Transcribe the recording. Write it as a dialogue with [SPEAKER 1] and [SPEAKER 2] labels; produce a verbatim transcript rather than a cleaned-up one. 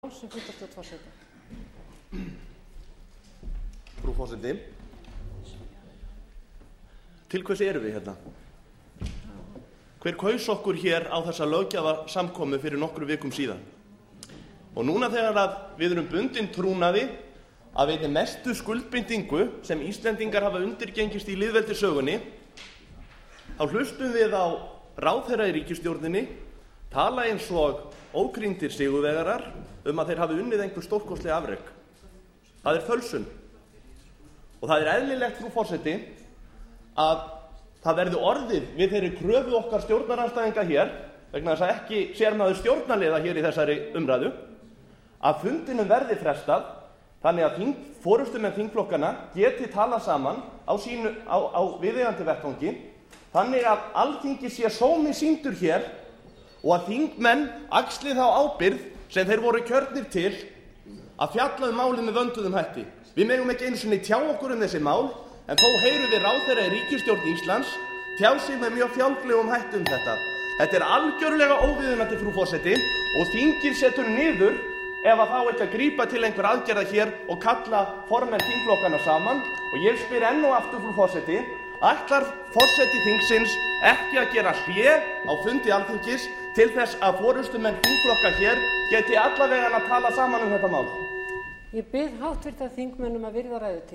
[SPEAKER 1] Frú forseti, til hvers erum við hérna? Hver kaus okkur hér á þessa löggjafarsamkomu fyrir nokkrum vikum síðan? Og núna þegar að við erum bundin trúnaði af einni mestu skuldbindingu sem Íslendingar hafa undirgengist í lýðveldissögunni, þá hlustum við á ráðherra í ríkisstjórninni tala eins og ókrýndir sigurvegarar um að þeir hafi unnið einhver stórkostleg afrek. Það er fölsun. Og það er eðlilegt, frú forseti, að það verði orðið við þeirri kröfu okkar stjórnarandstæðinga hér, vegna þess að ekki sér maður stjórnarliða hér í þessari umræðu, að fundinum verði frestað þannig að þing, forystumenn þingflokkana geti talað saman á, sínu, á, á viðeigandi vettvangi, þannig að Alþingi sé sómi sýndur hér og að þingmenn axli þá ábyrgð sem þeir voru kjörnir til að fjalla um málið með vönduðum hætti. Við megum ekki einu sinni tjá okkur um þessi mál, en þó heyrum við ráðherra í ríkisstjórn Íslands tjá sig með mjög fjálglegum hætti um þetta. Þetta er algjörlega óviðunandi, frú forseti, og þingið setur niður ef að þá ekki að grípa til einhver aðgerða hér og kalla formenn þingflokkana saman. Og ég spyr enn og aftur, frú forseti, ætlar forseti þingsins ekki að gera hlé á fundi Alþingis til þess að forystumenn þingflokka hér geti allavega að tala saman um þetta mál?
[SPEAKER 2] Ég bið háttvirta þingmenn um að virða ræðutíma.